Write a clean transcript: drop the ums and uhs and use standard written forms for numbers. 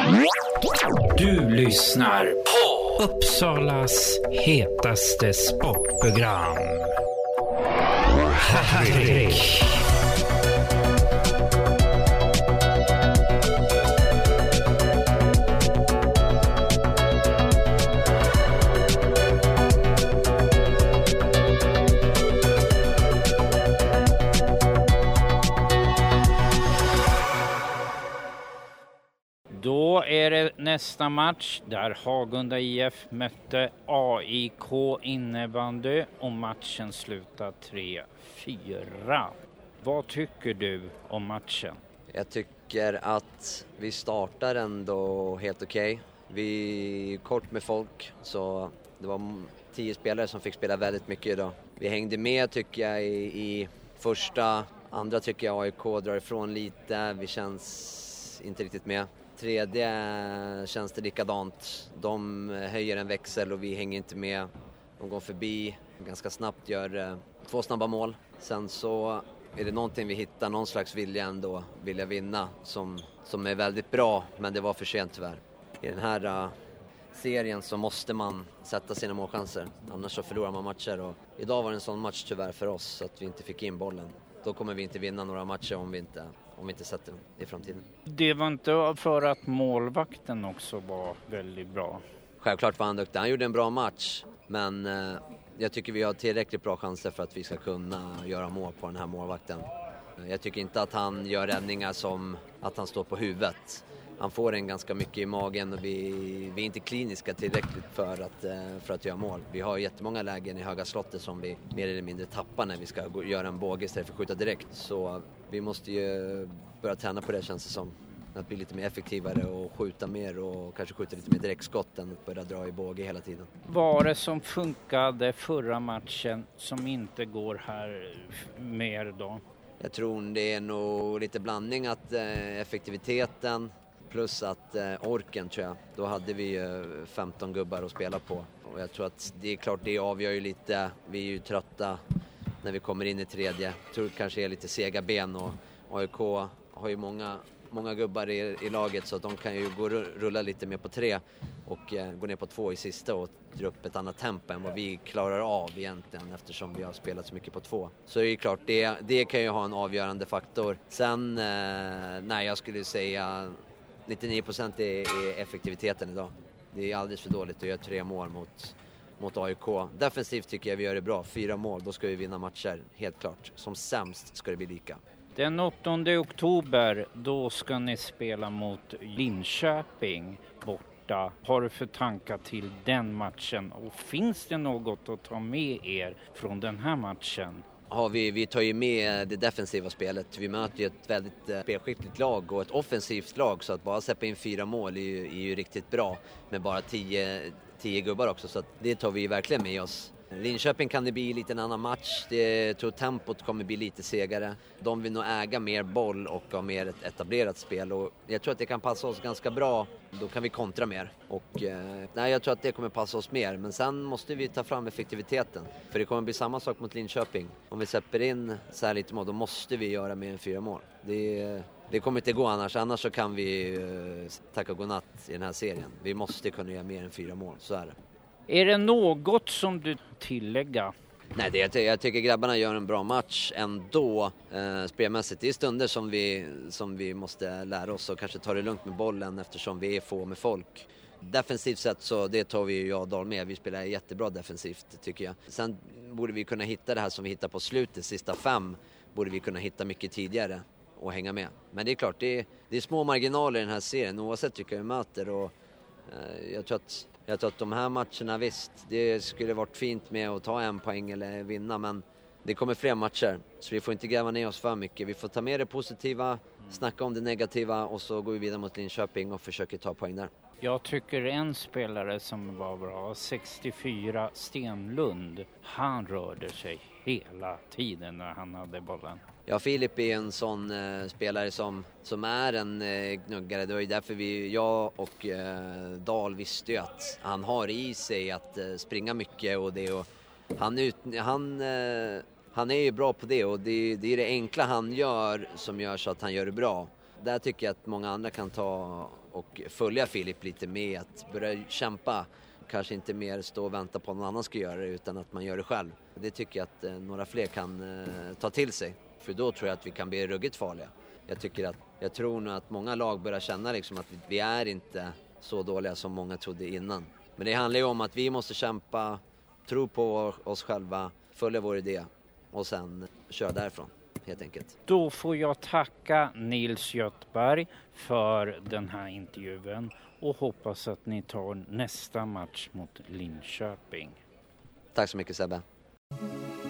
Du lyssnar på Uppsalas hetaste sportprogram. Hattrick. Då är det nästa match där Hagunda IF mötte AIK innebandy och matchen slutar 3-4. Vad tycker du om matchen? Jag tycker att vi startar ändå helt okej. Vi är kort med folk, så det var 10 spelare som fick spela väldigt mycket idag. Vi hängde med tycker jag i första, andra tycker jag AIK drar ifrån lite, vi känns inte riktigt med. Tredje känns det likadant. De höjer en växel och vi hänger inte med. De går förbi, ganska snabbt gör 2 snabba mål. Sen så är det någonting vi hittar, någon slags vilja ändå, vilja vinna som är väldigt bra, men det var för sent tyvärr. I den här serien så måste man sätta sina målchanser, annars så förlorar man matcher. Och idag var det en sån match tyvärr för oss så att vi inte fick in bollen. Då kommer vi inte vinna några matcher om vi inte sätter den i framtiden. Det var inte för att målvakten också var väldigt bra. Självklart var han duktig. Han gjorde en bra match. Men jag tycker vi har tillräckligt bra chanser för att vi ska kunna göra mål på den här målvakten. Jag tycker inte att han gör räddningar som att han står på huvudet. Han får en ganska mycket i magen och vi är inte kliniska tillräckligt för att göra mål. Vi har jättemånga lägen i höga slottet som vi mer eller mindre tappar när vi ska göra en båge istället för att skjuta direkt. Så vi måste ju börja träna på det, känns det som. Att bli lite mer effektivare och skjuta mer och kanske skjuta lite mer direktskott än att börja dra i båge hela tiden. Vad det som funkade förra matchen som inte går här mer då? Jag tror det är nog lite blandning att effektiviteten plus att orken tror jag. Då hade vi 15 gubbar att spela på. Och jag tror att det är klart det avgör ju lite. Vi är ju trötta när vi kommer in i tredje. Jag tror det kanske är lite sega ben och AIK har ju många gubbar i laget så att de kan ju rulla lite mer på 3 och gå ner på 2 i sista och dra upp ett annat tempo än vad vi klarar av egentligen eftersom vi har spelat så mycket på 2. Så det är klart, det kan ju ha en avgörande faktor. Sen, nej jag skulle säga 99% är effektiviteten idag. Det är alldeles för dåligt att göra 3 mål mot AIK. Defensivt tycker jag vi gör det bra. 4 mål, då ska vi vinna matcher. Helt klart. Som sämst ska det bli lika. Den 8 oktober, då ska ni spela mot Linköping borta. Har du för tankar till den matchen? Och finns det något att ta med er från den här matchen? Ja, vi tar ju med det defensiva spelet. Vi möter ju ett väldigt spelskickligt lag och ett offensivt lag. Så att bara släppa in 4 mål är ju riktigt bra. Med bara 10 gubbar också. Så att det tar vi verkligen med oss. Linköping kan det bli lite en annan match. Jag tror tempot kommer bli lite segare. De vill nog äga mer boll och ha mer ett etablerat spel. Och jag tror att det kan passa oss ganska bra. Då kan vi kontra mer. Och jag tror att det kommer passa oss mer. Men sen måste vi ta fram effektiviteten. För det kommer bli samma sak mot Linköping. Om vi släpper in så här lite mål, då måste vi göra mer än 4 mål. Det kommer inte gå annars så kan vi tacka godnatt i den här serien. Vi måste kunna göra mer än 4 mål, så är det. Är det något som du tillägger? Nej, jag tycker grabbarna gör en bra match ändå spelmässigt. Det är stunder som vi måste lära oss och kanske ta det lugnt med bollen eftersom vi är få med folk. Defensivt sett så det tar vi ju Dal med. Vi spelar jättebra defensivt tycker jag. Sen borde vi kunna hitta det här som vi hittar på slutet, sista 5 borde vi kunna hitta mycket tidigare och hänga med. Men det är klart, det är små marginaler i den här serien oavsett vilka vi möter och jag tror att de här matcherna visst, det skulle varit fint med att ta 1 poäng eller vinna, men det kommer fler matcher så vi får inte gräva ner oss för mycket. Vi får ta med det positiva, snacka om det negativa och så går vi vidare mot Linköping och försöker ta poäng där. Jag tycker en spelare som var bra, 64, Stenlund, han rörde sig hela tiden när han hade bollen. Ja, Filip är en sån spelare som är en gnuggare. Det var ju därför jag och Dahl visste ju att han har i sig att springa mycket och det. Och han är ju bra på det och det är det enkla han gör som gör så att han gör det bra. där tycker jag att många andra kan ta och följa Filip lite med att börja kämpa. Kanske inte mer stå och vänta på att någon annan ska göra det utan att man gör det själv. Det tycker jag att några fler kan ta till sig. För då tror jag att vi kan bli ruggigt farliga. Jag tror nog att många lag börjar känna liksom att vi är inte så dåliga som många trodde innan. Men det handlar ju om att vi måste kämpa, tro på oss själva, följa vår idé och sen köra därifrån. Helt enkelt. Då får jag tacka Nils Göthberg för den här intervjun och hoppas att ni tar nästa match mot Linköping. Tack så mycket Sebbe.